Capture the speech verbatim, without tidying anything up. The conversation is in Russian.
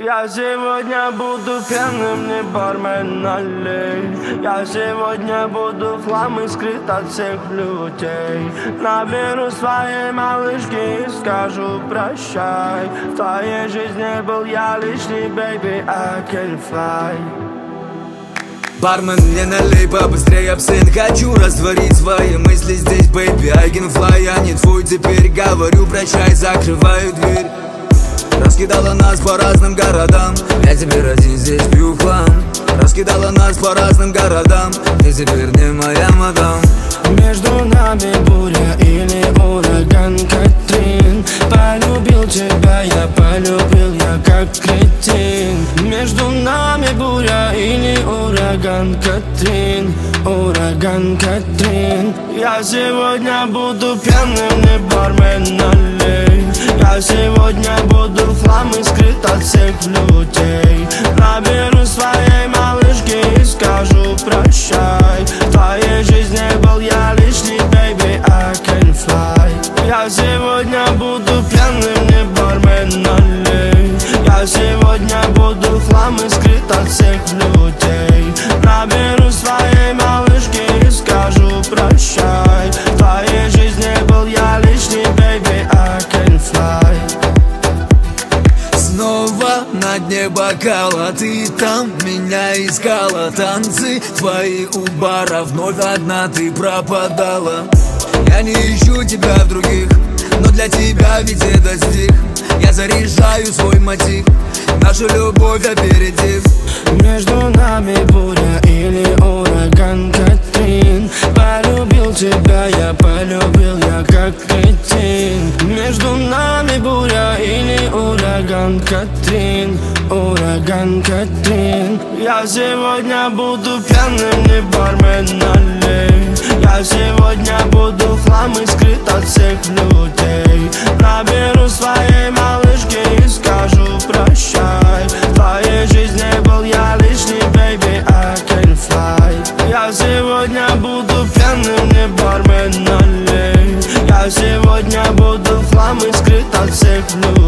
Я сегодня буду пьяным, не бармен, налей. Я сегодня буду в хлам и скрыт от всех людей. Наберу своей малышки и скажу прощай. В твоей жизни был я лишний, baby, I can fly. Бармен, мне налей побыстрее абсент. Хочу растворить свои мысли здесь, baby, I can fly. Я не твой теперь, говорю прощай, закрываю дверь. Раскидала нас по разным городам, я теперь один здесь пью хлам. Раскидала нас по разным городам, ты теперь не моя мадам. Между нами буря или ураган, Катрин. Полюбил тебя, я полюбил, я как кретин. Между нами буря или ураган, Катрин. Ураган, Катрин. Я сегодня буду пьяным, не бармен, налей. Я сегодня буду в хлам и скрыт от всех людей. Наберу своей малышки и скажу прощай. В твоей жизни был я лишний, baby, I can fly. Я сегодня буду пьяным, не бармен, налей. Я сегодня буду в хлам и скрыт от всех людей. Наберу своей малышки и скажу прощай. В твоей жизни был я лишний, baby, I can fly. Снова на дне бокала, ты там меня искала. Танцы твои у бара, вновь одна ты пропадала. Я не ищу тебя в других, но для тебя ведь это стих. Я заряжаю свой мотив, нашу любовь опередив. Между нами буря или ураган, Катрин. Полюбил тебя, я полюбил, я как кретин. Между нами буря или ураган, Катрин. Ураган, Катрин. Я сегодня буду пьяным, не бармен, налей. Я сегодня буду в хлам и скрыт от всех людей. Наберу своей малышки и скажу прощай. В твоей жизни был я лишний, baby, I can fly. Я сегодня буду пьяным, не бармен, налей. Я сегодня буду в хлам и скрыт от всех людей.